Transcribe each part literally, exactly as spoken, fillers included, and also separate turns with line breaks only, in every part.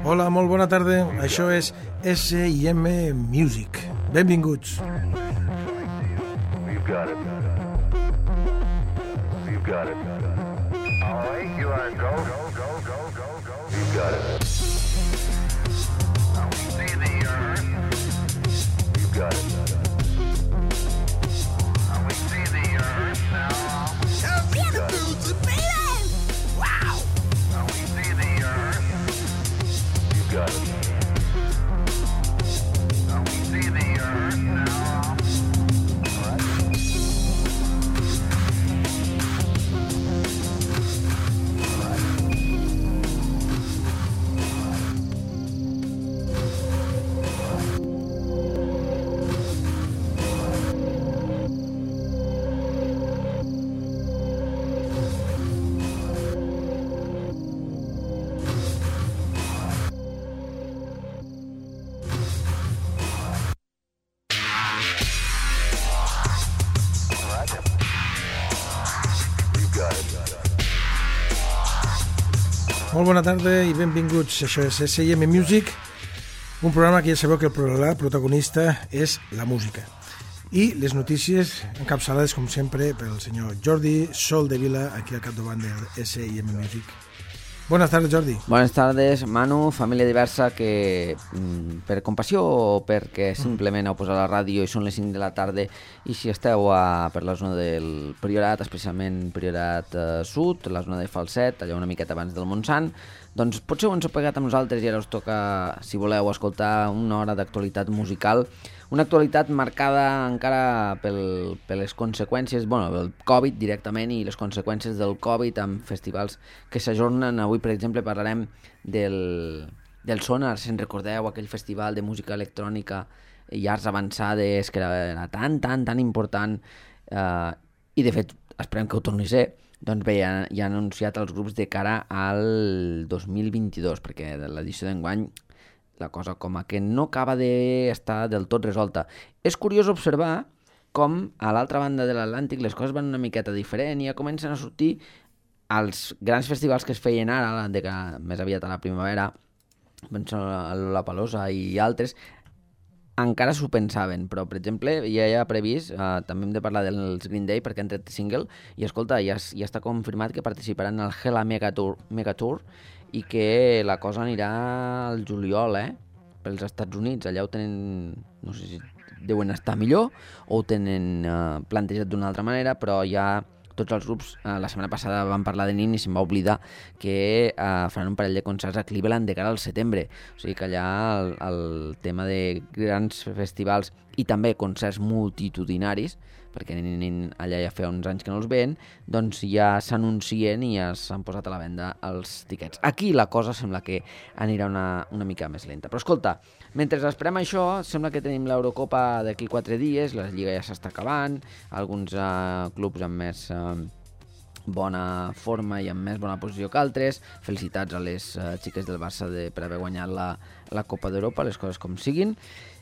Hola, molt bona tarda. Això és S I M Music. Benvinguts.
You've got it. You've got it. All right, you are go, go, go, go, go, go. You've got it. Now we see the earth. You've got it. Now we see the earth now. You've got it.
Wow!
Now we see the earth. You've got it. Now we see the earth now. All right.
Molt bona tarda i benvinguts. Això és S I M Music, un programa que ja sabeu que el programa protagonista és la música. I les notícies encapçalades, com sempre, pel senyor Jordi Soldevila, aquí al capdavant del S I M Music. Buenas tardes, Jordi.
Buenas tardes, Manu, família diversa que per compassió o perquè simplement heu posat la ràdio i són les cinc de la tarda i si esteu a, per la zona del Priorat, especialment Priorat eh, Sud, la zona de Falset, allà una miqueta abans del Montsant, doncs potser ho ens heu pegat amb nosaltres i ara us toca, si voleu, escoltar una hora d'actualitat musical. Una actualitat marcada encara pel, per les conseqüències, bueno, del Covid directament i les conseqüències del Covid amb festivals que s'ajornen. Avui, per exemple, parlarem del, del Sonar, si en recordeu, aquell festival de música electrònica i arts avançades que era, era tan, tan, tan important eh, i, de fet, esperem que ho torni a ser. Doncs bé, ja, ja han anunciat els grups de cara al dos mil vint-i-dos, perquè l'edició d'enguany la cosa com a que no acaba d'estar del tot resolta. És curiós observar com a l'altra banda de l'Atlàntic les coses van una miqueta diferent i ja comencen a sortir els grans festivals que es feien ara, de que més aviat a la primavera, penso a Lollapalooza i altres, encara s'ho pensaven, però per exemple ja hi ha previst, eh, també hem de parlar dels Green Day perquè han tret single i escolta, ja, ja està confirmat que participaran al Hella Mega Tour, Mega Tour i que la cosa anirà al juliol, eh? Pels Estats Units. Allà ho tenen, no sé si deuen estar millor o ho tenen eh, plantejat d'una altra manera, però ja tots els grups, eh, la setmana passada van parlar de Nin i se'm va oblidar que eh, faran un parell de concerts a Cleveland de cara al setembre. O sigui que allà el, el tema de grans festivals i també concerts multitudinaris, perquè Nin allà ja feia uns anys que no els veien, doncs ja s'anuncien i ja s'han posat a la venda els tiquets. Aquí la cosa sembla que anirà una, una mica més lenta. Però escolta, mentre esperem això, sembla que tenim l'Eurocopa d'aquí quatre dies, la Lliga ja s'està acabant, alguns eh, clubs amb més eh, bona forma i amb més bona posició que altres. Felicitats a les eh, xiques del Barça de, per haver guanyat la, la Copa d'Europa, les coses com siguin.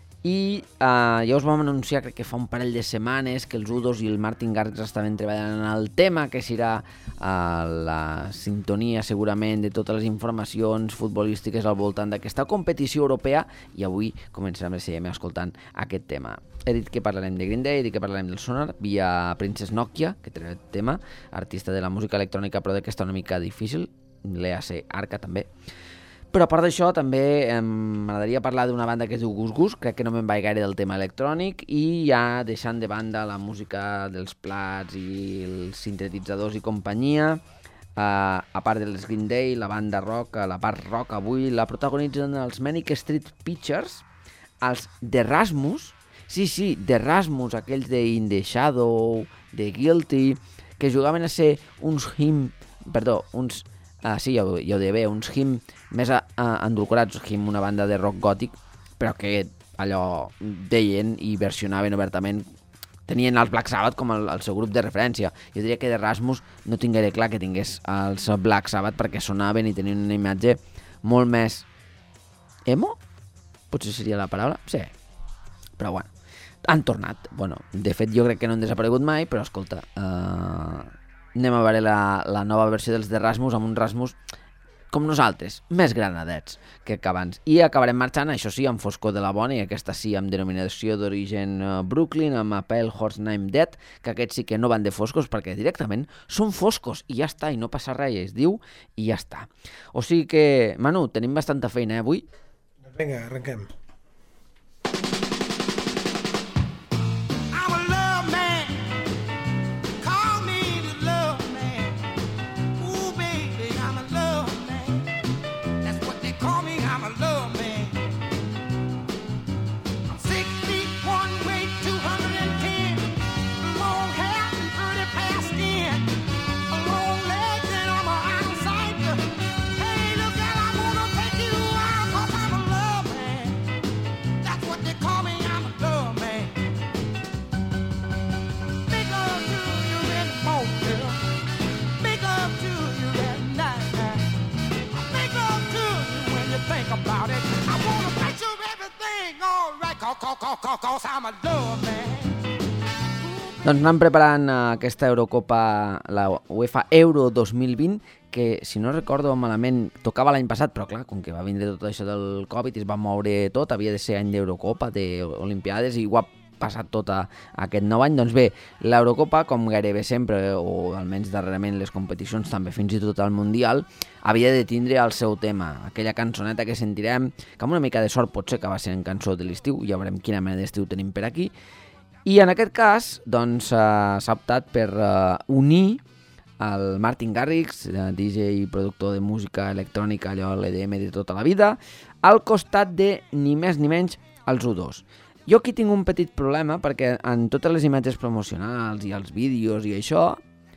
I uh, ja us vam anunciar, crec que fa un parell de setmanes, que els U dos i el Martin Garrix estaven treballant en el tema, que serà uh, la sintonia segurament de totes les informacions futbolístiques al voltant d'aquesta competició europea, i avui començarem a seguir escoltant aquest tema. He dit que parlarem de Green Day, he dit que parlarem del Sonar, via Princess Nokia, que té el tema, artista de la música electrònica, però d'aquesta una mica difícil, l'E A C Arca també. Però a part d'això també eh, m'agradaria parlar d'una banda que es diu Gus Gus, crec que no me'n vaig gaire del tema electrònic i ja deixant de banda la música dels plats i els sintetitzadors i companyia, eh, a part dels Green Day, la banda rock, la part rock avui la protagonitzen els Manic Street Preachers, els The Rasmus, sí, sí, The Rasmus, aquells de In the Shadow, de Guilty, que jugaven a ser uns him, perdó, uns... Ah, sí, ja ho, ja ho deia bé, uns him més a, a, endolcorats, him, una banda de rock gòtic, però que allò deien i versionaven obertament, tenien els Black Sabbath com el, el seu grup de referència. Jo diria que de Rasmus no tinc gaire clar que tingués els Black Sabbath perquè sonaven i tenien una imatge molt més emo? Potser seria la paraula? Sí. Però bueno, han tornat. Bueno, de fet jo crec que no han desaparegut mai, però escolta, eh... anem a veure la, la nova versió dels de Rasmus, amb un Rasmus com nosaltres, més granadets que abans. I acabarem marxant, això sí, amb Foscor de la Bona, i aquesta sí, amb denominació d'origen uh, Brooklyn, amb a Pale Horse Named Dead, que aquests sí que no van de foscos, perquè directament són foscos, i ja està, i no passa res, es diu, i ja està. O sigui que, Manu, tenim bastanta feina, eh, avui?
Vinga, arrenquem. Doncs anem preparant aquesta Eurocopa, la UEFA Euro dos mil vint, que, si no recordo malament, tocava l'any passat, però clar, com que va vindre tot això del Covid i es va moure tot, havia de ser any d'Eurocopa, d'Olimpiades, i ho ha passat tot a, a aquest nou any. Doncs bé, l'Eurocopa, com gairebé sempre, o almenys darrerament les competicions, també fins i tot al Mundial, havia de tindre el seu tema, aquella cançoneta que sentirem, que amb una mica de sort pot ser que va ser en cançó de l'estiu, ja veurem quina mena d'estiu tenim per aquí. I en aquest cas, doncs, uh, s'ha optat per uh, unir el Martin Garrix, D J i productor de música electrònica, allò l'E D M de tota la vida, al costat de ni més ni menys els U dos. Jo aquí tinc un petit problema perquè en totes les imatges promocionals i els vídeos i això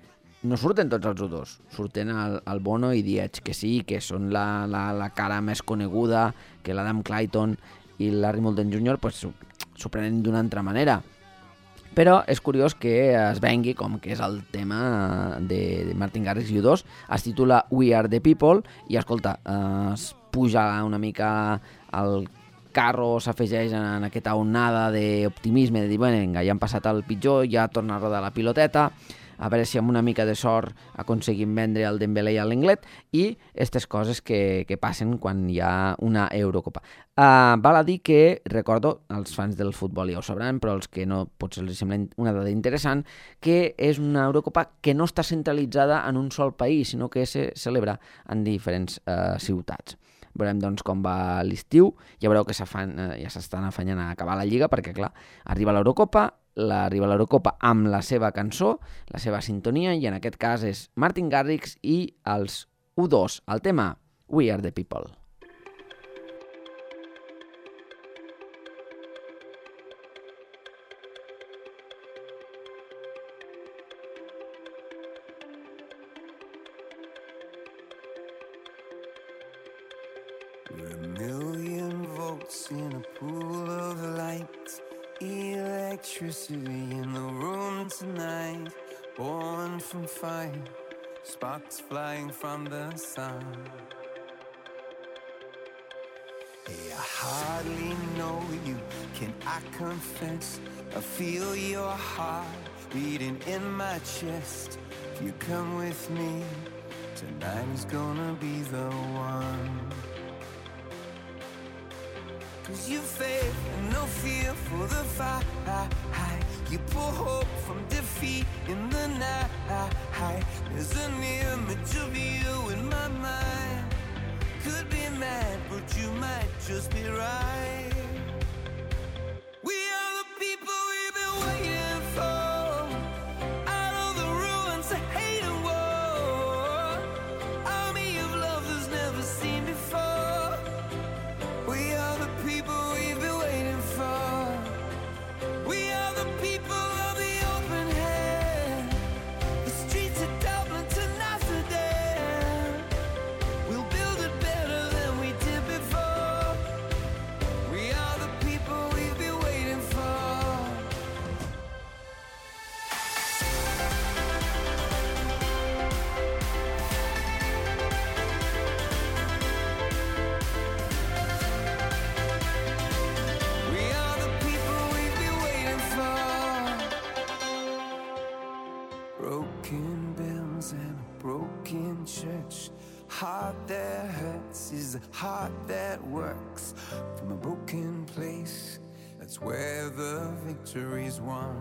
no surten tots els U dos. Surten el, el Bono i The Edge, que sí, que són la, la, la cara més coneguda, que l'Adam Clayton i Larry Mulden júnior pues, s'ho prenen d'una altra manera. Però és curiós que es vengui com que és el tema de, de Martin Garrix i U dos, es titula We Are The People i, escolta, eh, es puja una mica al carro, s'afegeix en aquesta onada d'optimisme, de dir, bueno, vinga, ja han passat el pitjor, ja torna a rodar la piloteta, a veure si amb una mica de sort aconseguim vendre el Dembélé i el Lenglet, i aquestes coses que, que passen quan hi ha una Eurocopa. Uh, val a dir que, recordo, els fans del futbol ja ho sabran, però els que no potser els sembla una dada interessant, que és una Eurocopa que no està centralitzada en un sol país, sinó que se celebra en diferents uh, ciutats. Veurem doncs com va l'estiu, ja veureu que ja s'estan afanyant a acabar la Lliga, perquè clar, arriba l'Eurocopa, la, arriba l'Eurocopa amb la seva cançó, la seva sintonia, i en aquest cas és Martin Garrix i els U dos, el tema We Are The People.
We're a million volts in a pool of light, electricity in the room tonight, born from fire, sparks flying from the sun. Hey, I hardly know you, can I confess? I feel your heart beating in my chest. If you come with me, tonight is gonna be the one. Cause you faith and no fear for the fight. You pull hope from defeat in the night. There's an image of you in my mind. Could be mad, but you might just be right. We are the people we've been waiting for. Out of the ruins of hate and war, army of love that's never seen before. We are the people we've been waiting for. We are the people of the open hand. The streets of Dublin to Amsterdam. heart that hurts is a heart that works. From a broken place, that's where the victory's won.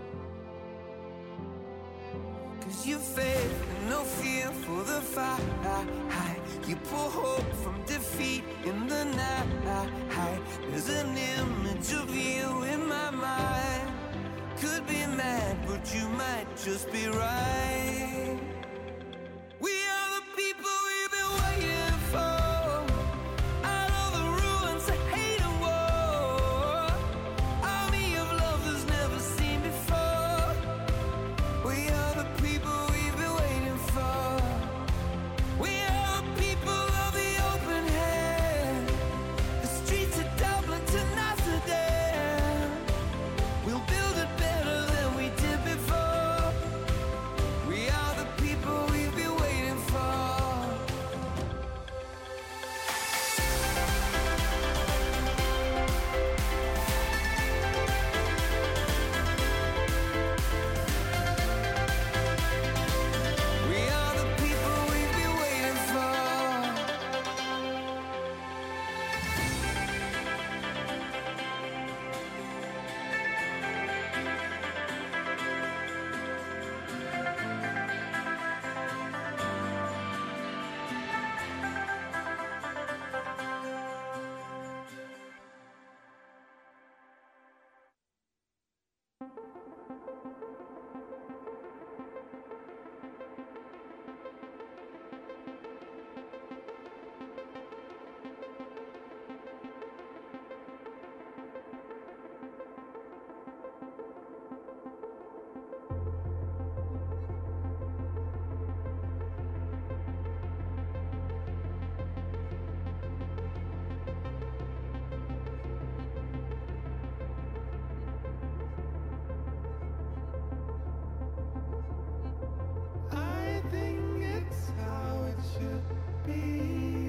Cause you faith and no fear for the fight. You pull hope from defeat in the night. There's an image of you in my mind. Could be mad, but you might just be right. We are the people we've been waiting for. Out of the ruins of hate and war, army of love that's never seen before. We are the people we've been waiting for. We are the people of the open hand. The streets of Dublin to Amsterdam. We'll build it better than we did before. We are the people we've been waiting for. We are the people we've been waiting for. I think it's how it should be.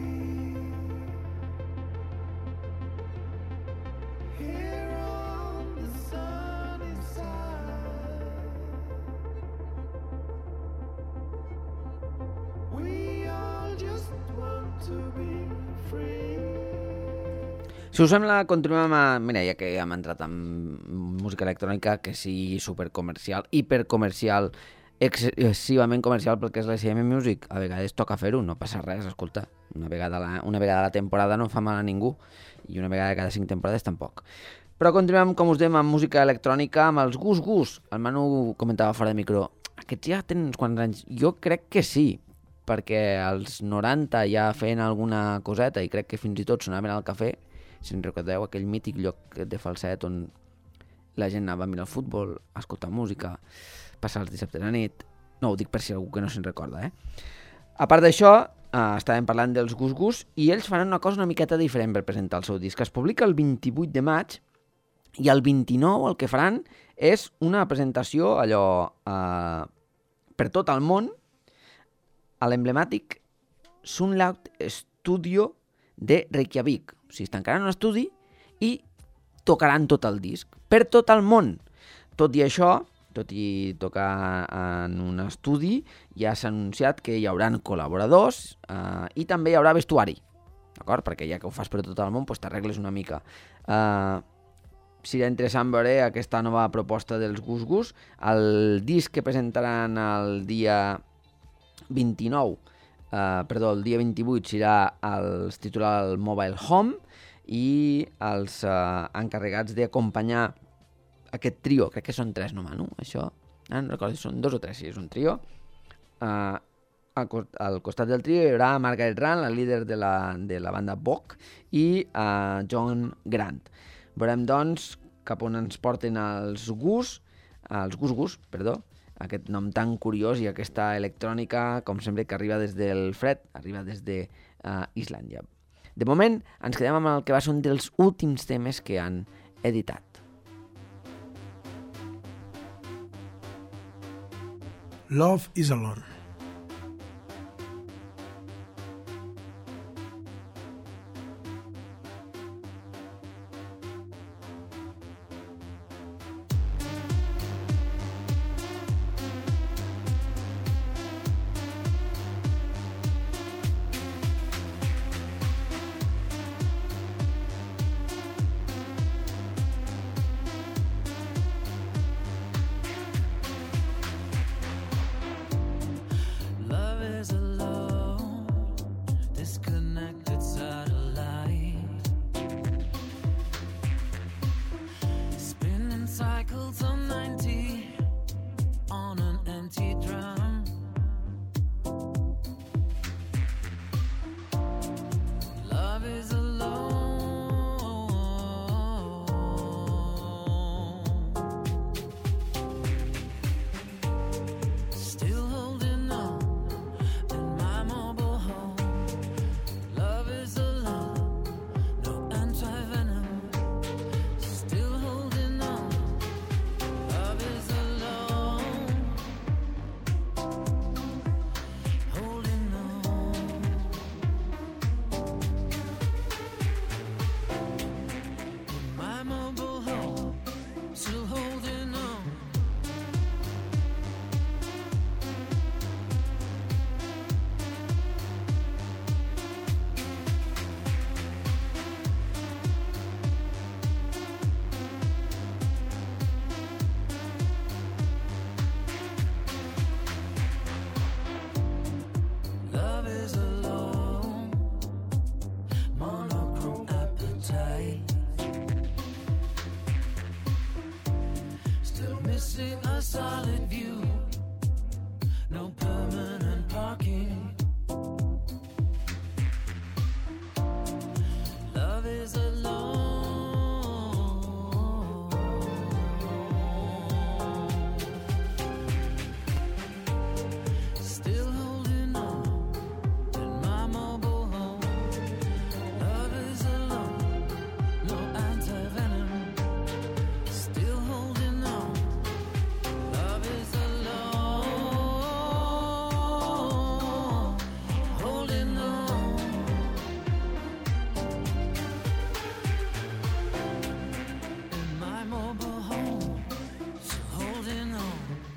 Here on the sunny side, we all just want to be free.
Si us sembla, continuem amb... Mira, ja que hem entrat en música electrònica, que sigui supercomercial, hipercomercial, excessivament comercial pel que és l'E C M Music, a vegades toca fer-ho, no passa res, escolta. Una vegada, a la, una vegada a la temporada no fa mal a ningú, i una vegada cada cinc temporades tampoc. Però continuem, com us dèiem, amb música electrònica, amb els Gus Gus. El Manu comentava fora de micro, aquests ja tenen uns quants anys. Jo crec que sí, perquè als noranta ja feien alguna coseta i crec que fins i tot sonaven al cafè, si en recordeu, aquell mític lloc de Falset on la gent anava a mirar el futbol, a escoltar música, passar els dissabtes a nit. No, ho dic per si algú que no se'n recorda, eh? A part d'això, eh, estàvem parlant dels Gus Gus i ells faran una cosa una miqueta diferent per presentar el seu disc. Es publica el vint-i-vuit de maig i el vint-i-nou el que faran és una presentació allò eh, per tot el món a l'emblemàtic Sunloud Studio de Reykjavik. O sigui, es tancaran un estudi i tocaran tot el disc per tot el món. Tot i això, tot i tocar en un estudi, ja s'ha anunciat que hi haurà col·laboradors eh, i també hi haurà vestuari, d'acord? Perquè ja que ho fas per tot el món, doncs t'arregles una mica. Eh, serà interessant veure aquesta nova proposta dels Gus Gus. El disc que presentaran el dia vint-i-nou, eh, perdó, el dia vint-i-vuit serà el titular el Mobile Home i els eh, encarregats d'acompanyar aquest trio, crec que són tres, no, Manu? Això, ah, no recordo si són dos o tres, si és un trio. Uh, al, al costat del trio hi haurà Margaret Rand, la líder de la, de la banda Bok, i uh, John Grant. Veurem, doncs, cap on ens porten els Gus, els Gus Gus, perdó, aquest nom tan curiós i aquesta electrònica, com sempre, que arriba des del fred, arriba des de uh, Islàndia. De moment, ens quedem amb el que va ser un dels últims temes que han editat.
Love is Alone.
disconnected satellite, spinning cycles of ninety on an empty drum. Love is alone, still holding on in my mobile home. Love is alone, no anti-venom, still holding on. Love is alone, holding on. In my mobile home, still holding on. Love is alone, monochrome appetite, still missing a solid view, no permanent parking. Love is alone, still holding on in my mobile home. Love is alone, no anti-venom, still holding on. Love is alone, holding on. In my mobile home, still holding on.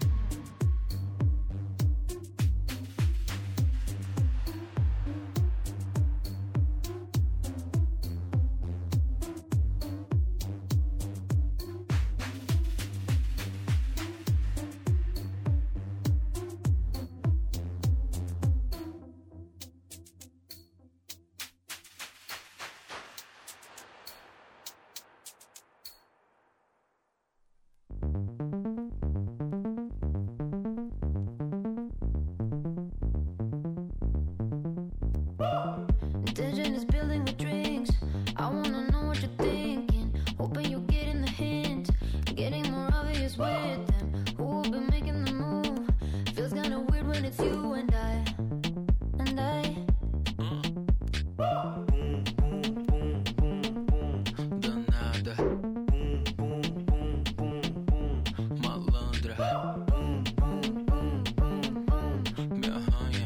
Indigenous building the drinks. I wanna know what you're thinking. Hoping you're getting the hint. Getting more obvious with them. Who will be making the move? Feels kinda weird when it's you and I. And I. Danada. Malandra. Me arranha.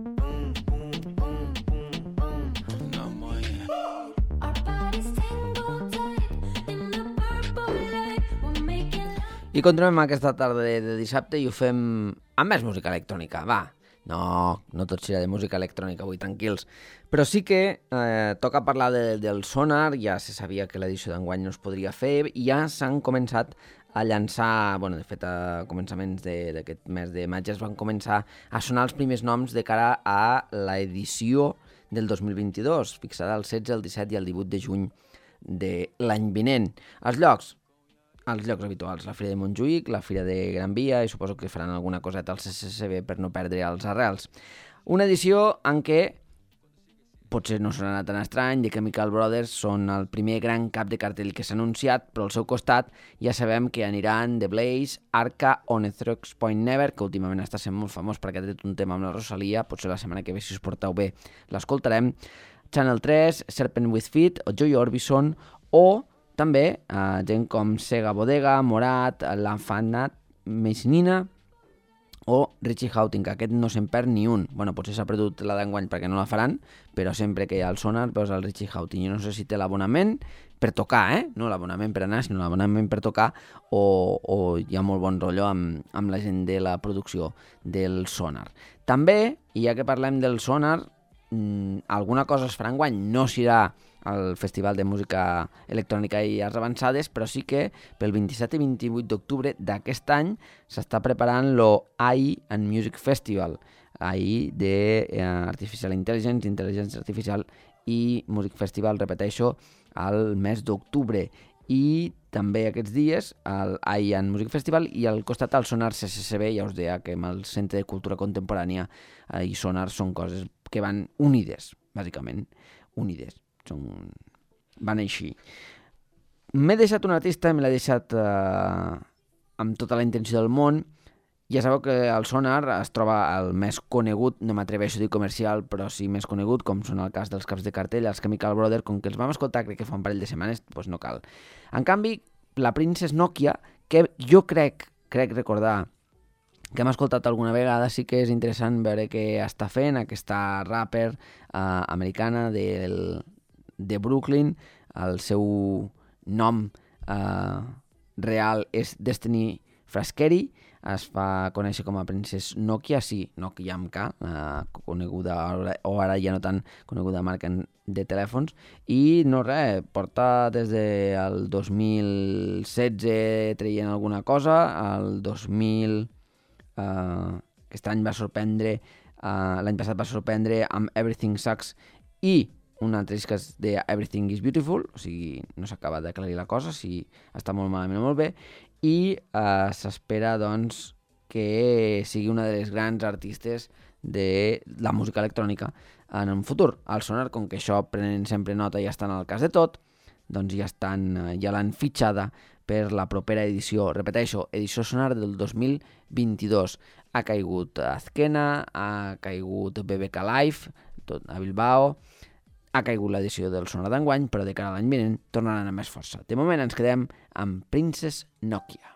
Na manhã. Our bodies tangled tight in the purple light. We're making love.
I continuem aquesta tarda de, de dissabte i ho fem amb més música electrònica, va. No, no tot serà de música electrònica avui, tranquils. Però sí que eh, toca parlar de, del Sonar, ja se sabia que l'edició d'enguany no es podria fer i ja s'han començat a llançar, bueno, de fet a començaments d'aquest mes de maig es van començar a sonar els primers noms de cara a l'edició del dos mil vint-i-dos, fixada el setze, el disset i el divuit de juny de l'any vinent. Els llocs, els llocs habituals, la Fira de Montjuïc, la Fira de Gran Via i suposo que faran alguna coseta al C C C B per no perdre els arrels. Una edició en què potser no sonarà tan estrany, The Chemical Brothers són el primer gran cap de cartell que s'ha anunciat, però al seu costat ja sabem que aniran The Blaze, Arca o Netherix Point Never, que últimament està sent molt famós perquè ha tret un tema amb la Rosalia, potser la setmana que ve, si us porteu bé, l'escoltarem. Channel tres, Serpent with Feet o Joy Orbison, o també eh, gent com Sega Bodega, Morat, L'Enfanat, Messinina o Richie Houghton, que aquest no se'n perd ni un. Bueno, potser s'ha perdut la d'enguany perquè no la faran, però sempre que hi ha el Sonar veus el Richie Houghton. Jo no sé si té l'abonament per tocar, eh? No l'abonament per anar, sinó l'abonament per tocar, o, o hi ha molt bon rotllo amb, amb la gent de la producció del Sonar. També, i ja que parlem del Sonar, mmm, alguna cosa es farà enguany, no serà al Festival de Música Electrònica i Arts Avançades, però sí que pel vint-i-set i vint-i-vuit d'octubre d'aquest any s'està preparant lo A I and Music Festival, ahir de eh, Artificial Intelligence, Intel·ligència Artificial i Music Festival, repeteixo, al mes d'octubre. I també aquests dies el Ian Music Festival i al costat al Sonar C C C B, ja us deia que amb el Centre de Cultura Contemporània eh, i Sonar són coses que van unides, bàsicament, unides, són... van així. M'he deixat un artista, me l'he deixat eh, amb tota la intenció del món. Ja sabeu que el Sonar es troba el més conegut, no m'atreveixo a dir comercial, però sí més conegut, com són el cas dels caps de cartell, els Chemical Brothers, com que els vam escoltar crec que fa un parell de setmanes, doncs no cal. En canvi, la Princess Nokia, que jo crec, crec recordar que hem escoltat alguna vegada, sí que és interessant veure què està fent aquesta rapper eh, americana del, de Brooklyn. El seu nom eh, real és Destiny Frascheri, es fa conèixer com a Princess Nokia, sí, Nokia amb K, la coneguda, o ara ja no tan coneguda marca de telèfons, i no res, porta des del dos mil setze traient alguna cosa, el dos mil... Uh, aquest any va sorprendre, uh, l'any passat va sorprendre amb Everything Sucks i un altre disc que es deia Everything is Beautiful, o sigui, no s'acaba d'aclarir la cosa, si està molt malament o molt bé, i uh, s'espera, doncs, que sigui una de les grans artistes de la música electrònica en un futur. Al Sonar, com que això prenen sempre nota i ja estan al cas de tot, doncs ja estan, ja l'han fitxada per la propera edició. Repeteixo, edició Sonar del dos mil vint-i-dos. Ha caigut Azkena, ha caigut B B K Live, tot a Bilbao, ha caigut l'edició del Sonar d'enguany, però de cara a l'any vinent tornaran amb més força. De moment ens quedem amb Princess Nokia.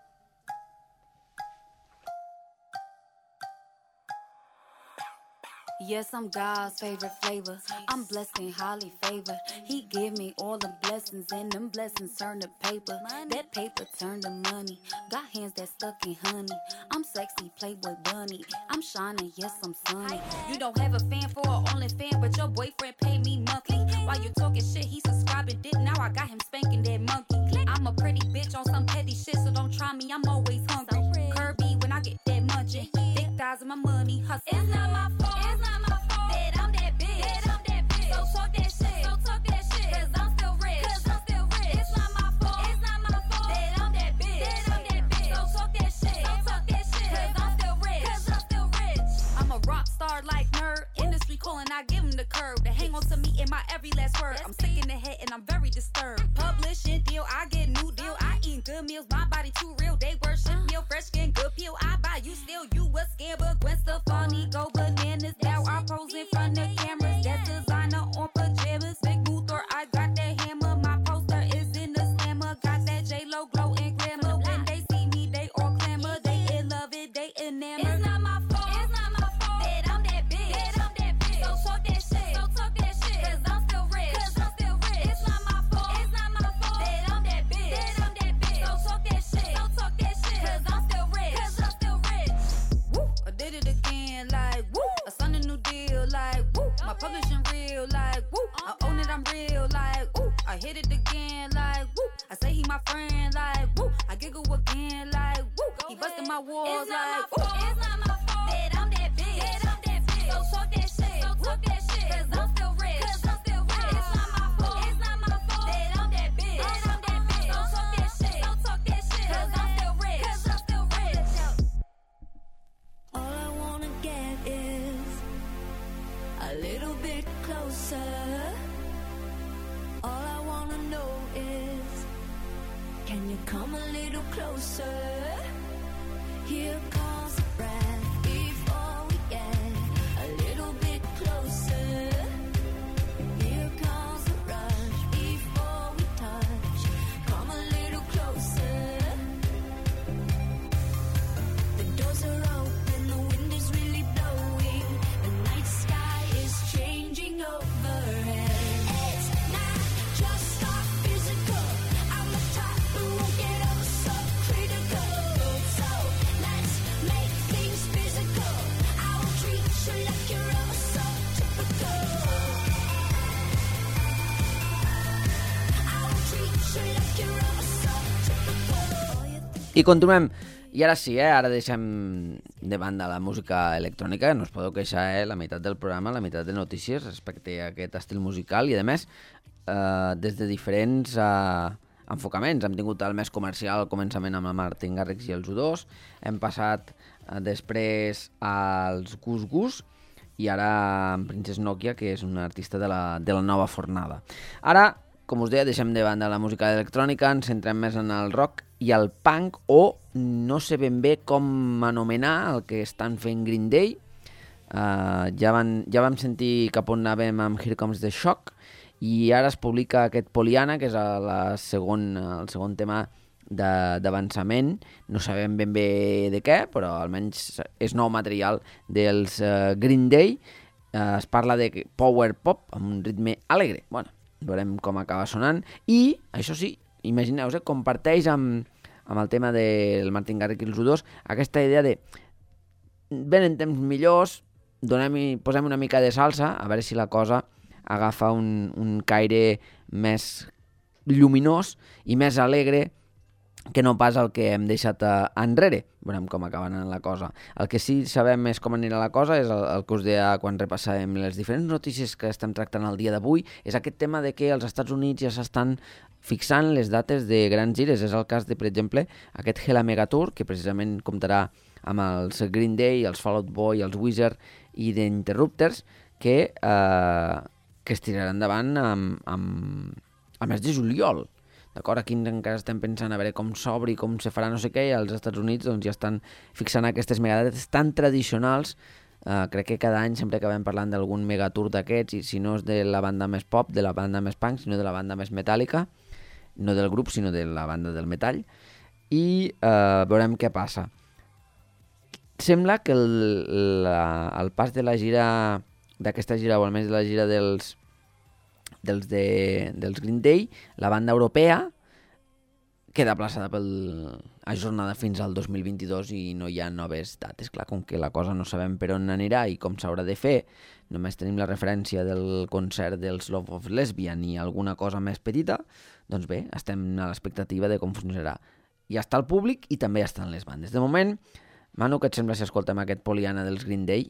Yes, I'm God's favorite flavor. I'm blessed and highly favored. He give me all the blessings, and them blessings turn to paper. That paper turn to money. Got hands that stuck in honey. I'm sexy, Playboy bunny. I'm shining, yes, I'm sunny. You don't have a fan for an only fan, but your boyfriend paid me monthly. While you talking shit, he subscribing dick. Now I got him spanking that monkey. I'm a pretty bitch on some petty shit, so don't try me. I'm always hungry. Kirby when I get that munching. Thick thighs and my money hustle. It's not my fault. It's not my fault that I'm that bitch. That I'm that bitch. So talk that shit. So talk that shit. Cause I'm still rich. Cause I'm still rich. It's not my fault. It's not my fault that I'm that bitch. That I'm that bitch. So talk that shit. So talk that shit. Cause I'm still rich. Cause I'm still rich. I'm a rock star like nerd. Industry calling, I give him the curve. They hang on to me in my every last word. I'm sick in the head and I'm very disturbed. Publishing deal, I get new deal. I eat good meals, my body too real. They worship meal, fresh skin, good peel. I buy you still, you a scam, but Gwen Stefani go bananas. Now I pose in front of cameras. That's designer on pajamas. Big Luthor, I got that hammer. My poster is in the slammer. Got that J-Lo glow and glamour. When they see me, they all clamor. They in love it, they enamored. It's not my fault. It's not my fault that I'm that bitch. That I'm that bitch. So talk that shit. So talk that shit. Cause I'm still rich. Cause I'm still rich. It's not my fault. It's not my fault that I'm that bitch. That I'm that bitch. So talk that shit. So talk that shit. Cause I'm still rich. Cause I'm still rich. Woo. I did it again like woo. I signed a new deal like woo. My publishing real like woo. I own it, I'm real like woo. I hit it again like woo. I say he my friend like woo. I giggle again like woo. He busted my walls like woo. It's not my fault that I'm that bitch. That I'm that bitch. So talk that shit. So talk that shit. Cause I'm still rich. Cause I'm still rich. It's not my fault. It's not my fault that I'm that bitch. That I'm that bitch. So talk that shit. So talk that shit. Cause I'm still rich. Cause I'm still rich. All I wanna get is a little bit closer. All I wanna know is, can you come a little closer? Here comes the breath before we get a little bit closer. Here comes the rush before we touch. Come a little closer. The doors are open, the wind is really blowing. The night sky is changing overhead. It's not just our physical. I'm the type who won't get up so critical. So let's make
I continuem. I ara sí, eh? Ara deixem de banda la música electrònica. No us podeu queixar, eh? La meitat del programa, la meitat de notícies respecte a aquest estil musical i, a més, eh, des de diferents eh, enfocaments. Hem tingut el més comercial al començament amb el Martin Garrix i els U dos. Hem passat eh, després als Gus Gus i ara amb Princess Nokia, que és un artista de la, de la nova fornada. Ara, com us deia, deixem de banda la música electrònica, ens centrem més en el rock i el punk, o no sé ben bé com anomenar el que estan fent Green Day. Uh, ja, van, ja vam sentir cap on anàvem amb Here Comes the Shock, i ara es publica aquest Pollyanna, que és la segon, el segon tema d'avançament. No sabem ben bé de què, però almenys és nou material dels uh, Green Day. Uh, es parla de power pop amb un ritme alegre. Bueno, veurem com acaba sonant. I, això sí, imagineu-vos, eh, comparteix amb, amb el tema del Martin Garrix i els U dos aquesta idea de venen temps millors, donem, posem una mica de salsa, a veure si la cosa agafa un, un caire més lluminós i més alegre que no pas el que hem deixat uh, enrere. Veurem com acaba anant la cosa. El que sí sabem més com anirà la cosa és el, el que us deia quan repassàvem les diferents notícies que estem tractant el dia d'avui, és aquest tema de que als Estats Units ja s'estan fixant les dates de grans gires. És el cas de, per exemple, aquest Hella Mega Tour, que precisament comptarà amb els Green Day, els Fall Out Boy, els Weezer i The Interrupters, que, eh, que es tiraran endavant amb, amb el mes de juliol. D'acord? Aquí encara estem pensant a veure com s'obre i com se farà no sé què, i als Estats Units doncs, ja estan fixant aquestes megadates tan tradicionals. Uh, crec que cada any sempre acabem parlant d'algun megatour d'aquests, i si no és de la banda més pop, de la banda més punk, sinó de la banda més metàl·lica, no del grup, sinó de la banda del metall, i uh, veurem què passa. Sembla que el, la, el pas de la gira, d'aquesta gira, o almenys de la gira dels dels, de, dels Green Day, la banda europea queda aplaçada pel ajornada fins al dos mil vint-i-dos i no hi ha noves dates. Clar, com que la cosa no sabem per on anirà i com s'haurà de fer, només tenim la referència del concert dels Love of Lesbian i alguna cosa més petita, doncs bé, estem a l'expectativa de com funcionarà. Ja està el públic i també estan les bandes. De moment, Manu, què et sembla si escoltem aquest Pollyanna dels Green Day?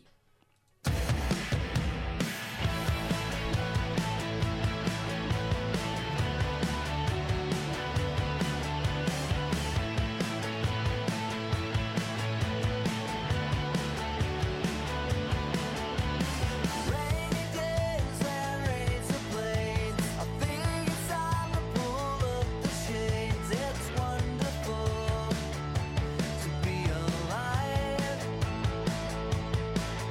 Alive.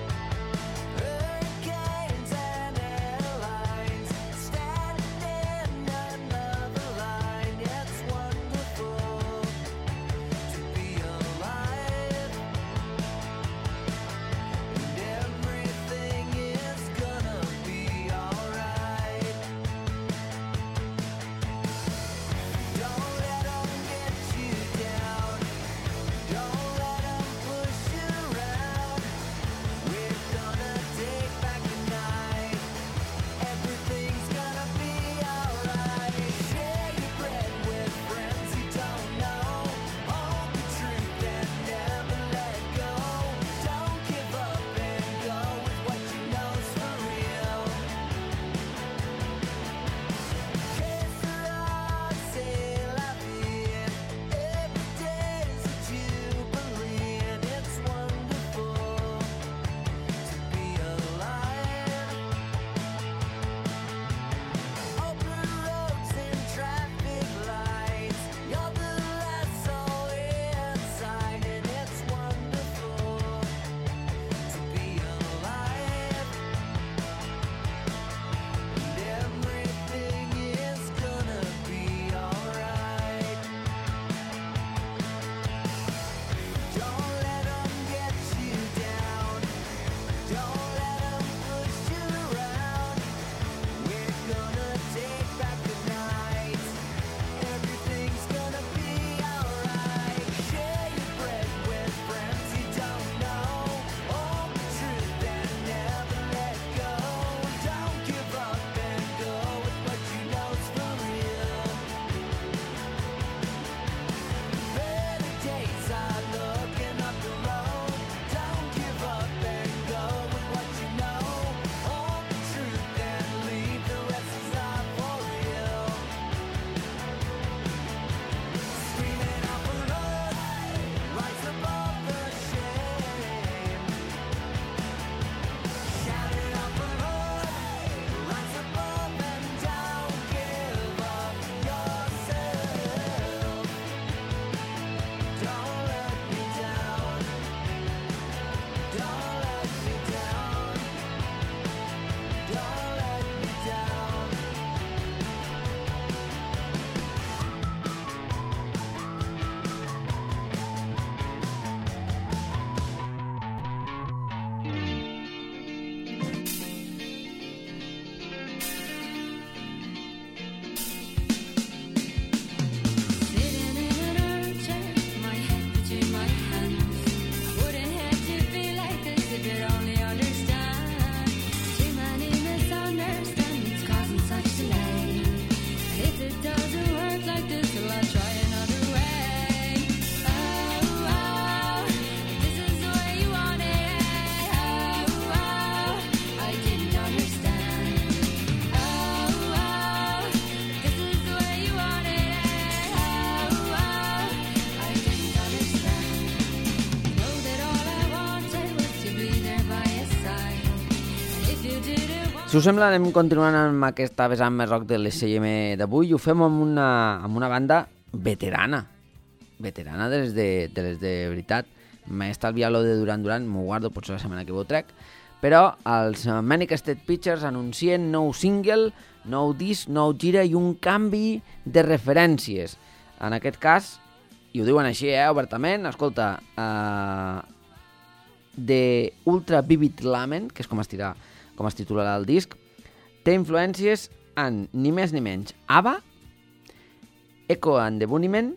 Si us sembla, anem continuant amb aquesta vessant més rock de l'S I M d'avui i ho fem amb una, amb una banda veterana. Veterana de les de, de, les de veritat. M'he estalviat lo de Duran Duran, m'ho guardo, potser la setmana que ho trec. Però els Manic Street Preachers anuncien nou single, nou disc, nou gira i un canvi de referències. En aquest cas, i ho diuen així, eh, obertament, escolta, uh, de Ultra Vivid Lament, que és com es, tira, com es titularà el disc, té influències en ni més ni menys ABBA, Echo and the Bunnymen,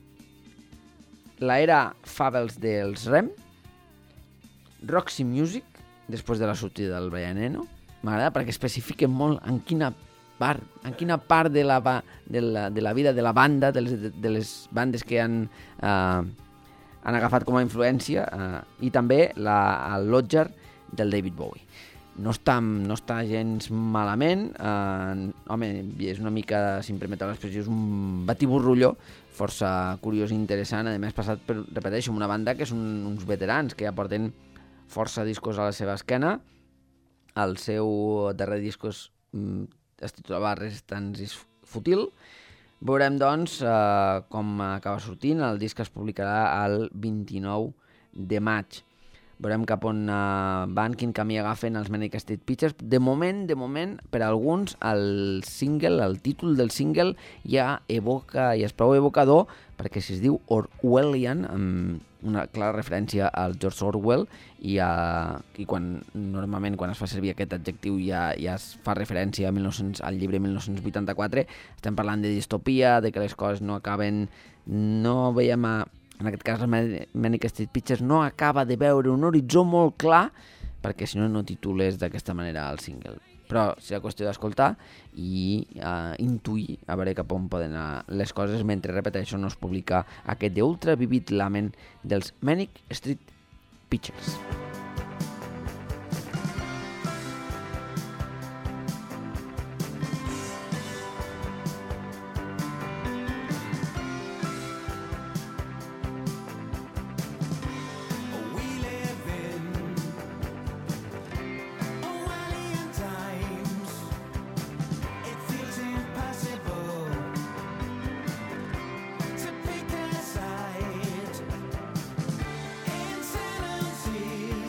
la era Fables dels Rem, Roxy Music, després de la sortida del Brian Eno. M'agrada perquè especifiquen molt en quina part, en quina part de la, de la, de la vida de la banda, de les, de les bandes que han, eh, han agafat com a influència, eh, i també la, el Lodger del David Bowie. No està, no està gens malament, eh, home, és una mica, si em permeteu l'expressió, és un batiburrulló força curiós i interessant. A més, passat, per, repeteixo, una banda que són uns veterans que ja porten força discos a la seva esquena. El seu darrer disc es, es titulava Resistance is Futil. Veurem, doncs, eh, com acaba sortint. El disc es publicarà el vint-i-nou de maig. Veurem cap on uh, van, quin camí agafen els Manic Street Preachers. De moment, de moment, per a alguns, el single, el títol del single ja evoca, i és prou evocador, perquè si es diu Orwellian, amb una clara referència al George Orwell, i, a, i quan, normalment quan es fa servir aquest adjectiu ja, ja es fa referència a mil nou-cents, al llibre mil nou-cents vuitanta-quatre, estem parlant de distopia, de que les coses no acaben, no veiem a... En aquest cas, el Manic Street Preachers no acaba de veure un horitzó molt clar, perquè si no, no titules d'aquesta manera el single. Però serà qüestió d'escoltar i uh, intuir a veure cap on poden anar les coses mentre, repeteixo, no es publica aquest d'Ultra Vivid Lament dels Manic Street Preachers.
See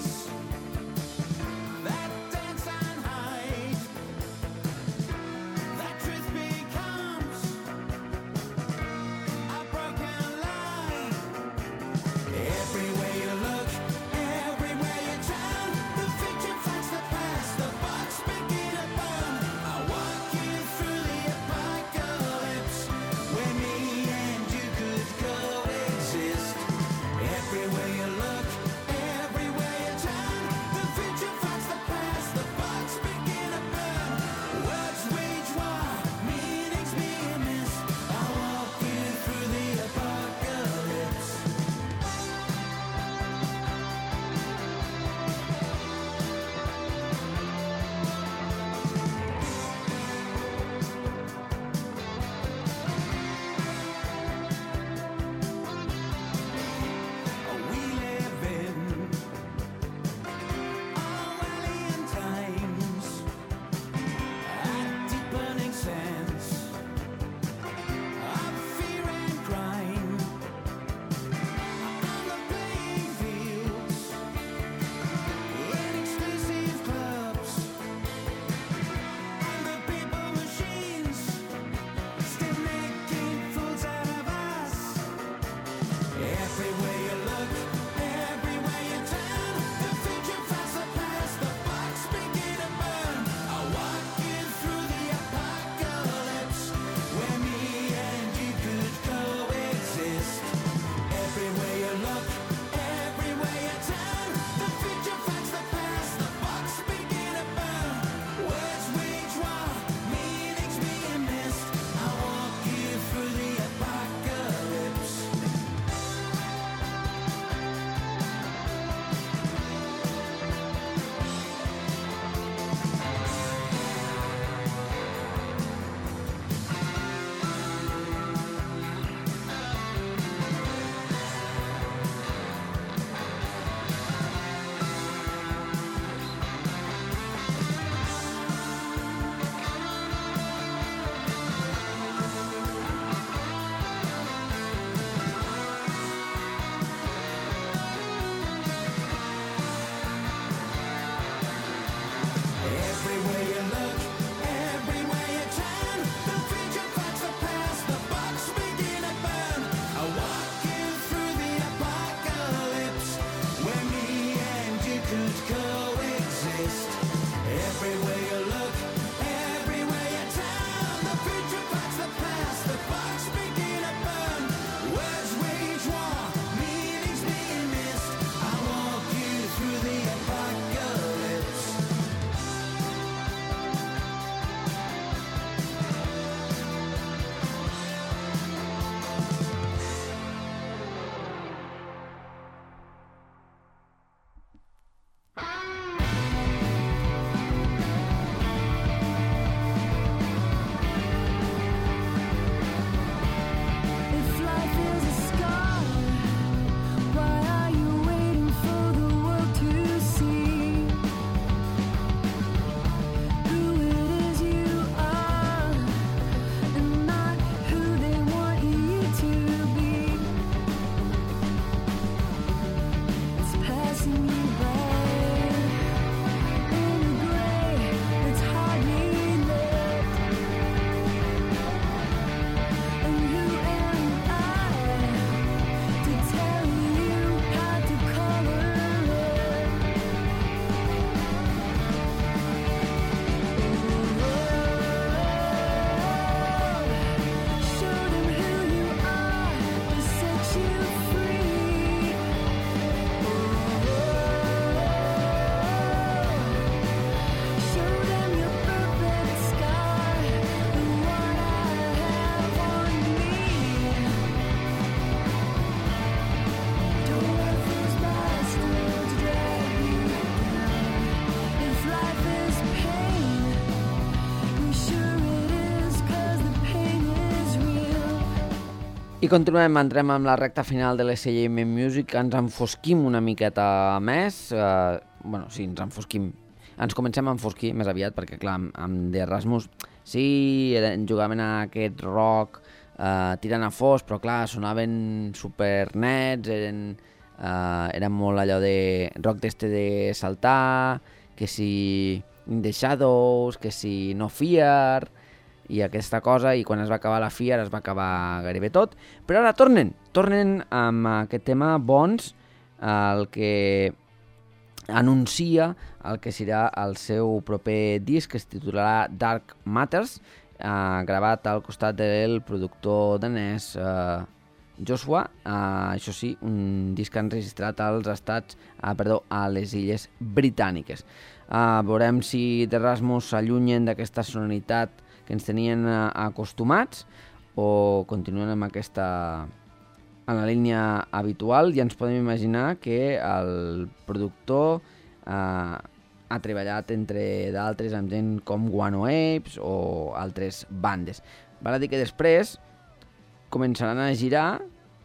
I continuem, entrem amb la recta final de l'S I M Music, ens enfosquim una miqueta més, eh, bueno, sí, ens enfosquim, ens comencem a enfosquir més aviat, perquè clar, amb, amb The Erasmus sí, eren, jugaven a aquest rock eh, tirant a fosc, però clar, sonaven super nets, eren, eh, eren molt allò de rock d'este de saltar, que si In the Shadows, que si No Fear, i aquesta cosa, i quan es va acabar la Fear es va acabar gairebé tot, però ara tornen, tornen amb aquest tema Bones, el que anuncia el que serà el seu proper disc, que es titularà Dark Matters, eh, gravat al costat del productor danès eh, Joshua, eh, això sí, un disc enregistrat als estats, eh, perdó, a les illes britàniques. Eh, veurem si The Erasmus s'allunyen d'aquesta sonoritat que ens tenien acostumats o continuen amb aquesta en la línia habitual. Ja ens podem imaginar que el productor eh, ha treballat entre d'altres amb gent com Guano Apes o altres bandes. Val a dir que després començaran a girar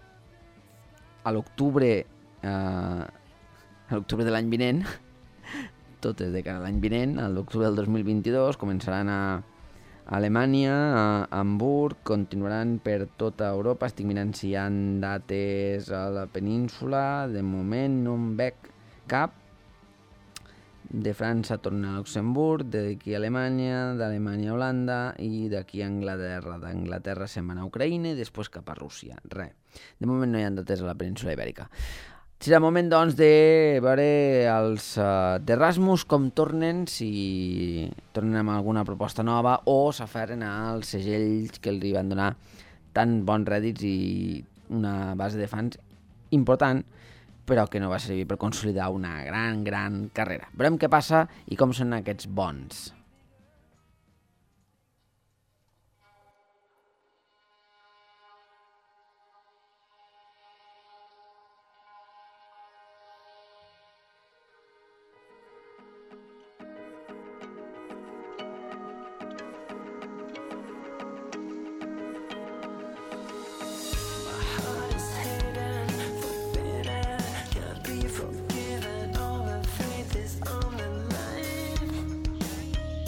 a l'octubre eh, a l'octubre de l'any vinent, tot és de cara a l'any vinent, a l'octubre del dos mil vint-i-dos, començaran a Alemanya, a Hamburg, continuaran per tota Europa. Estic mirant si hi ha dates a la península, de moment no em veig cap. De França torna a Luxemburg, d'aquí a Alemanya, d'Alemanya a Holanda i d'aquí a Anglaterra. D'Anglaterra se'n van a Ucraïna i després cap a Rússia. Res. De moment no hi ha dates a la península ibèrica. Serà moment, doncs, de veure els uh, d'Erasmus com tornen, si tornen amb alguna proposta nova o s'aferren als segells que els van donar tan bons rèdits i una base de fans important, però que no va servir per consolidar una gran, gran carrera. Veurem què passa i com són aquests bons.
Forgiven, all the faith is on the line.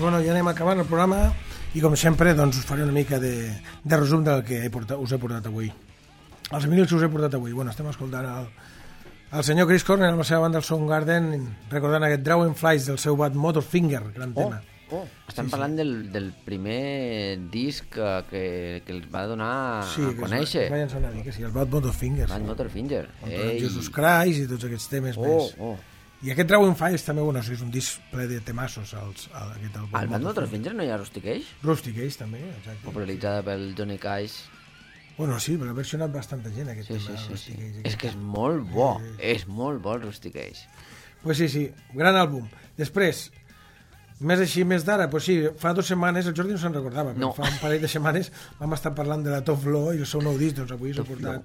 bueno, ja anem acabant el programa i com sempre doncs, us faré una mica de, de resum del que he portat, us he portat avui. Els vinils que us he portat avui. Bueno, estem escoltant el, el senyor Chris Cornell amb la seva banda el Soundgarden, recordant aquest Dragonflies del seu Bad Motorfinger, gran tema.
Oh, oh. Estem sí, parlant sí. Del, del primer disc que, que els va donar
sí,
a conèixer.
Sí, que es va llançar que sí, el Bad Motorfinger.
Bad Motorfinger.
Ei. Jesus Christ i tots aquests temes
oh,
més.
Oh.
I aquest Dragonflies també, bueno, és un disc ple de temassos. Els, el, aquest, el
Al Bad Motorfinger no hi ha Rustic Age?
Rustic Age també, exacte.
Popularitzada pel Johnny Cash.
Bueno, sí, però ha versionat bastanta gent aquest
sí,
tema.
Sí, sí,
Rustic
sí.
Age.
És que és molt bo, eh... és molt bo el Rustic Age.
Pues sí, sí, gran àlbum. Després, més així, més d'ara, pues sí, fa dues setmanes, el Jordi no se'n recordava, però
no.
fa un parell de setmanes vam estar parlant de la Top Law i el seu nou disc, doncs avui s'ha portat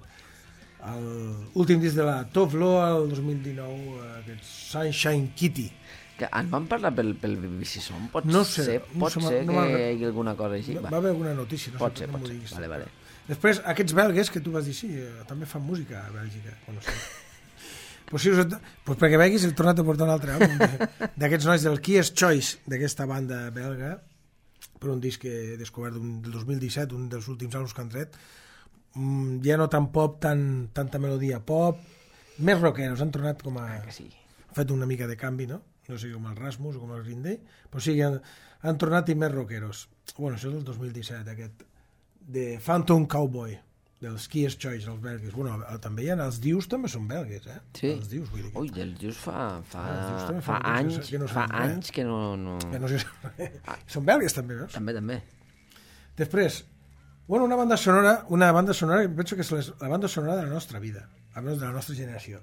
l'últim disc de la Top Law el dos mil dinou, aquest Sunshine Kitty.
Que en van parlar pel, pel B B C Som? Pot
no sé,
ser, pot
no
ser
no
que hi hagi alguna cosa així?
Va, va haver alguna notícia. No
pot
sé,
ser,
no
pot ser.
Diguis.
Vale, vale.
Després, aquests belgues que tu vas dir, sí, també fan música a Bèlgica, bueno, sí. Pues sí, pues perquè veguis he tornat a portar un altre àlbum d'aquests nois del Kies Choice, d'aquesta banda belga, per un disc que he descobert del dos mil disset, un dels últims àlbums que han tret. Mm, ja no tan pop, tan, tanta melodia pop, més rockeros, han tornat com a...
Ah, que sí.
Han fet una mica de canvi, no? No sé, com el Rasmus o com el Green Day, però sí, han, han tornat i més rockeros. Bueno, això és del dos mil disset, aquest, de Phantom Cowboy, dels Kies Choice, els belgues. Bueno, també hi ha, els Dius també són belgues, eh?
Sí.
Els Dius, vull dir.
Ui, els Dius fa, fa,
ah,
fa anys, que no, fa anys que no... no...
Que no sé, ah. Són belgues també, veus?
També, també.
Després, bueno, una banda sonora, una banda sonora que penso que és la banda sonora de la nostra vida, almenys de la nostra generació.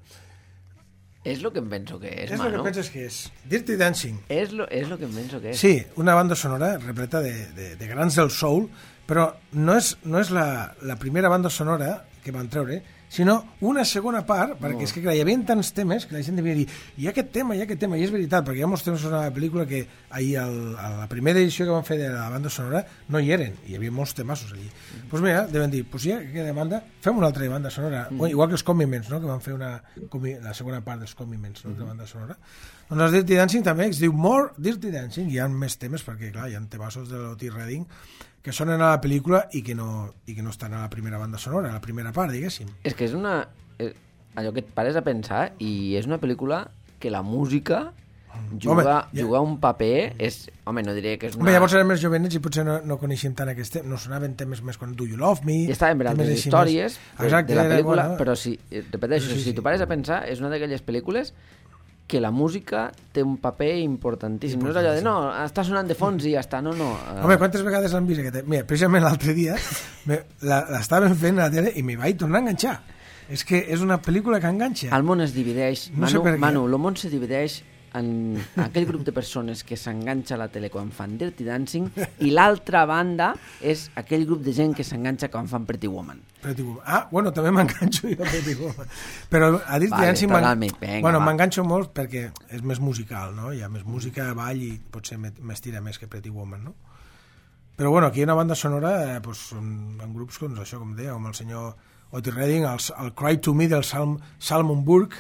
És el que em penso que és,
és
Manu.
És el que penses que és. Dirty Dancing.
És lo, és lo que em penso que és.
Sí, una banda sonora repleta de, de, de grans del soul, però no és, no és la, la primera banda sonora que van treure, sinó una segona part, perquè no. És que clar, hi havia tants temes que la gent devia dir hi ha aquest tema, hi ha aquest tema, i és veritat, perquè hi ha molts temes en la pel·lícula que ahir el, a la primera edició que van fer de la banda sonora no hi eren, hi havia molts temassos allí. Doncs mm. pues mira, deuen dir, pues ja que banda, fem una altra banda sonora, mm. igual que els Commitments, no? Que van fer una, la segona part dels Commitments, no? Mm. De banda sonora. Doncs el Dirty Dancing també es diu More Dirty Dancing, hi ha més temes, perquè clar, hi ha temassos de l'Otis Redding que sonen a la pel·lícula i que no, i que no estan a la primera banda sonora, a la primera part, diguéssim.
És que és una... Eh, allò que et pares a pensar, i és una pel·lícula que la música juga, home, ja. juga un paper... És, home, no diré que és una...
Home, llavors érem més jovenets i potser no, no coneixíem tant aquest temps, no sonaven temes més quan Do You Love Me...
I estaven per altres històries més... Exacte, de la pel·lícula, bueno, però si, repeteixo, sí, sí, si tu pares a pensar, és una d'aquelles pel·lícules que la música té un paper importantíssim. No és allò de, no, està sonant de fons i ja està, no, no. Uh...
Home, quantes vegades l'han vist? Aquest... Mira, precisament l'altre dia l'estaven fent a la tele i m'hi vaig tornar a enganxar. És que és una pel·lícula que enganxa.
El món es divideix,
no
Manu,
sé
Manu, el món se divideix en aquell grup de persones que s'enganxa a la tele quan fan Dirty Dancing i l'altra banda és aquell grup de gent que s'enganxa quan fan Pretty Woman.
Pretty Woman. Ah, bueno, també m'enganxo jo a Pretty Woman. Però a Dirty
vale,
Dancing
bueno,
m'enganxo molt perquè és més musical, no? Hi ha més música, ball i potser m'estira més que Pretty Woman, no? Però bueno, aquí hi ha una banda sonora eh, pues, en, en grups com això, com deia, com el senyor Otis Redding, el, el Cry to Me del Salm, Salmon Burke,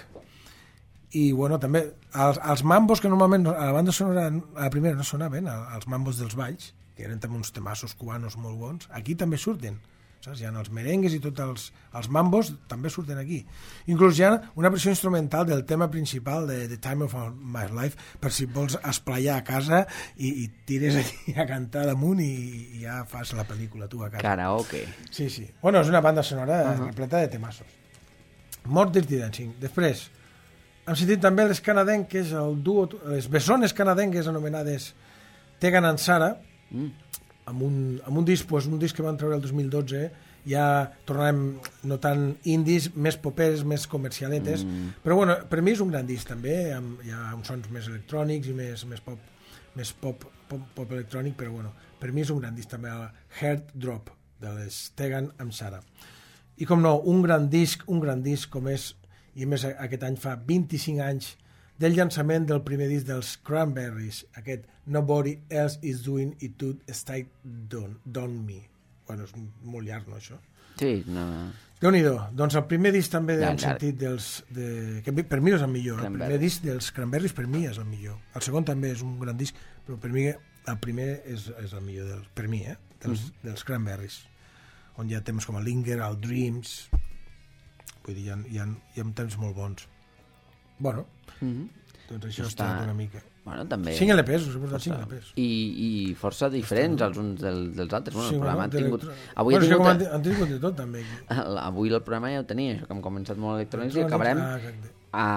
i bueno, també els, els mambos que normalment a la banda sonora a la primera no sonaven, els mambos dels balls, que eren també uns temassos cubanos molt bons, aquí també surten, saps? Hi ha els merengues i tots els, els mambos també surten aquí. Inclús hi ha una versió instrumental del tema principal de The Time of My Life, per si vols esplaiar a casa i, i tires aquí a cantar damunt i, i ja fas la pel·lícula tu a casa.
Karaoke.
Sí, sí. Bueno, és una banda sonora uh -huh. repleta de temassos. More Dirty Dancing. Després, hem sentit també les canadenques, el duo, les bessones canadenques anomenades Tegan and Sara, mm. amb, un, amb un disc, pues, un disc que van treure el dos mil dotze, ja tornarem no tan indis, més poperes, més comercialetes, mm. però bueno, per mi és un gran disc també, amb, hi ha uns sons més electrònics i més, més, pop, més pop, pop, pop electrònic, però bueno, per mi és un gran disc també, el Heart Drop, de les Tegan and Sara. I com no, un gran disc, un gran disc com és, i a més aquest any fa vint-i-cinc anys del llançament del primer disc dels Cranberries, aquest Nobody Else Is Doing It To Stay Done, Done Me. Bueno, és molt llarg, no, això?
Sí, no...
Déu-n'hi-do. Doncs el primer disc també hem sentit dels... De, que per mi és el millor. El primer disc dels Cranberries per mi és el millor. El segon també és un gran disc, però per mi el primer és, és el millor del, per mi, eh? dels, mm. dels Cranberries, on hi ha temes com el Linger, el Dreams, vull dir, hi ha, hi ha, hi ha temps molt bons. Bueno, mm-hmm. doncs això està una mica...
Bueno, també...
cinc L Ps, us he portat cinc L Ps.
I, i força diferents els uns del, dels altres. Bueno,
sí,
el programa
bueno,
ha tingut...
Avui
Avui
bueno,
tingut...
Han, han tingut de tot, també.
Avui el programa ja ho tenia, això que hem començat molt electrònics, i acabarem a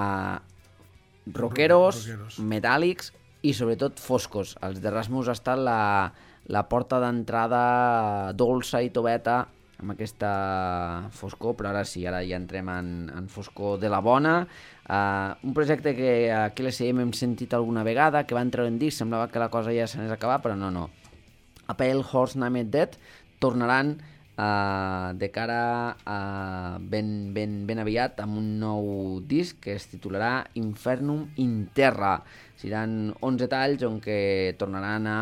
rockeros, rockeros, metàl·lics i sobretot foscos. Els d'Erasmus ha estat la, la porta d'entrada dolça i toveta amb aquesta foscor, però ara sí, ara ja entrem en, en foscor de la bona. Uh, un projecte que aquí a l'E S M hem sentit alguna vegada, que van treure en disc, semblava que la cosa ja s'anés a acabar, però no, no. A Pale Horse Named Dead tornaran uh, de cara a ben, ben, ben aviat amb un nou disc que es titularà Infernum in Terra. Seran onze talls on que tornaran a,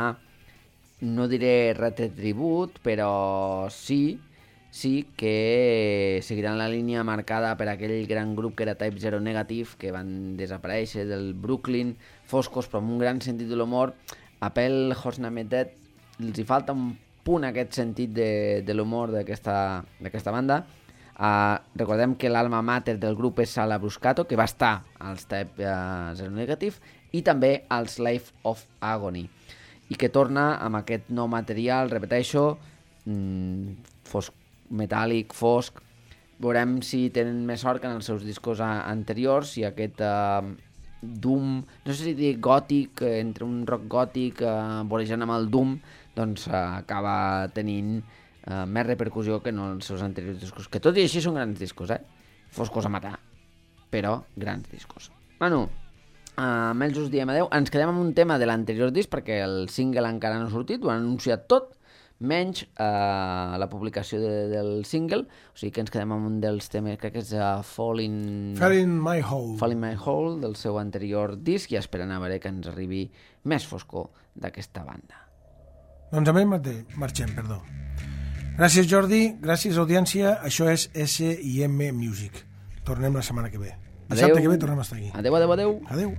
no diré retribut, però sí... sí que seguiran la línia marcada per aquell gran grup que era Type Zero Negative, que van desaparèixer del Brooklyn, foscos però amb un gran sentit de l'humor. A Pale Horse Named Dead els hi falta un punt aquest sentit de, de l'humor d'aquesta banda. Uh, recordem que l'alma mater del grup és Sala Bruscato, que va estar als Type uh, Zero Negative, i també als Life of Agony, i que torna amb aquest nou material, repeteixo, mm, fosc, metàl·lic, fosc. Veurem si tenen més sort que en els seus discos anteriors, si aquest uh, doom, no sé si dir gòtic, entre un rock gòtic uh, vorejant amb el doom, doncs uh, acaba tenint uh, més repercussió que no els seus anteriors discos, que tot i així són grans discos, eh? Foscos a matar, però grans discos. Bueno, uh, almenys us diem adeu. Ens quedem amb un tema de l'anterior disc perquè el single encara no ha sortit, ho han anunciat tot, menys uh, la publicació de, del single, o sigui que ens quedem amb un dels temes, crec que és uh, Fall in...
Fall in My Hole.
Fall in My Hole, del seu anterior disc, i esperant a veure que ens arribi més foscor d'aquesta banda.
Doncs amb ell mateix, marxem, perdó. Gràcies, Jordi, gràcies, audiència. Això és S I M Music. Tornem la setmana que ve. Dissabte que ve tornem a estar aquí.
Adeu, adeu, adeu.
Adeu.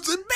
and